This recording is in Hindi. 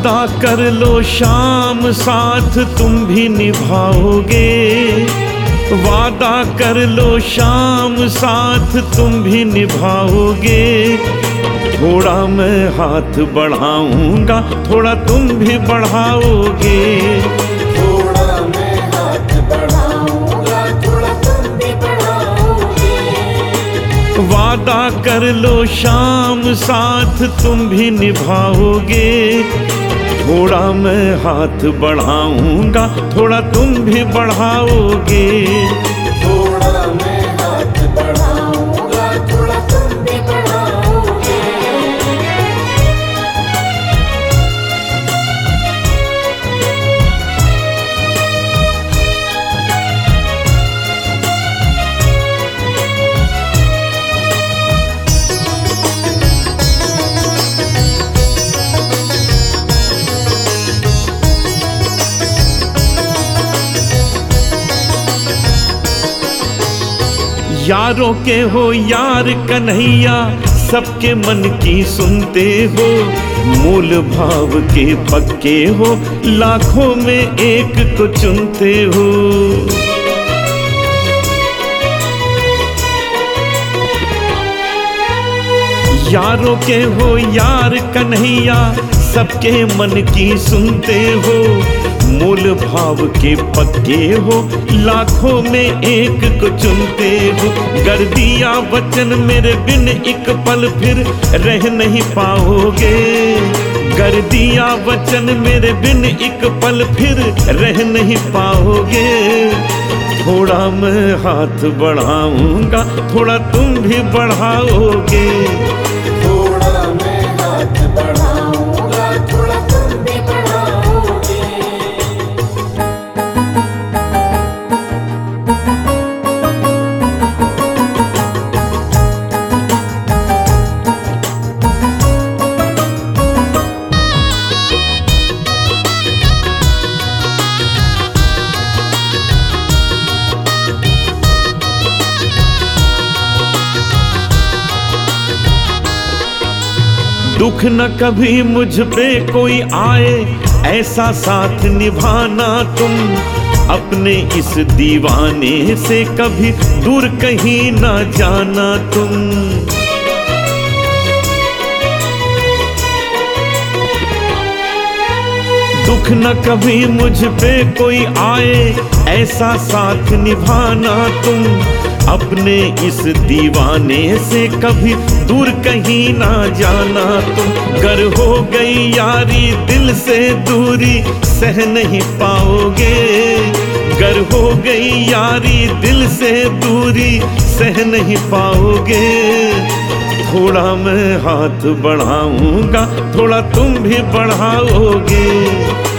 वादा कर लो शाम साथ तुम भी निभाओगे, वादा कर लो शाम साथ तुम भी निभाओगे। थोड़ा मैं हाथ बढ़ाऊंगा थोड़ा तुम भी बढ़ाओगे, थोड़ा मैं हाथ बढ़ाऊंगा थोड़ा तुम भी बढ़ाओगे। वादा कर लो शाम साथ तुम भी निभाओगे। थोड़ा मैं हाथ बढ़ाऊंगा थोड़ा तुम भी बढ़ाओगे, थोड़ा मैं हाथ बढ़ाऊंगा थोड़ा तुम भी बढ़ाओगे। यारों के हो यार कन्हैया सबके मन की सुनते हो, मूल भाव के पक्के हो लाखों में एक को चुनते हो। यारों के हो यार कन्हैया सबके मन की सुनते हो, मूल भाव के पक्के हो लाखों में एक को चुनते हो। कर दिया वचन मेरे बिन एक पल फिर रह नहीं पाओगे, कर दिया वचन मेरे बिन एक पल फिर रह नहीं पाओगे। थोड़ा मैं हाथ बढ़ाऊंगा थोड़ा तुम भी बढ़ाओगे, थोड़ा मैं हाथ बढ़ाऊंगा थोड़ा तुम भी बढ़ाओगे। दुख न कभी मुझ पे कोई आए ऐसा साथ निभाना तुम, अपने इस दीवाने से कभी दूर कहीं ना जाना तुम। दुख न कभी मुझ पे कोई आए ऐसा साथ निभाना तुम, अपने इस दीवाने से कभी दूर कहीं ना जाना तुम। गर हो गई यारी दिल से दूरी सह नहीं पाओगे, गर हो गई यारी दिल से दूरी सह नहीं पाओगे। थोड़ा मैं हाथ बढ़ाऊंगा थोड़ा तुम भी बढ़ाओगे,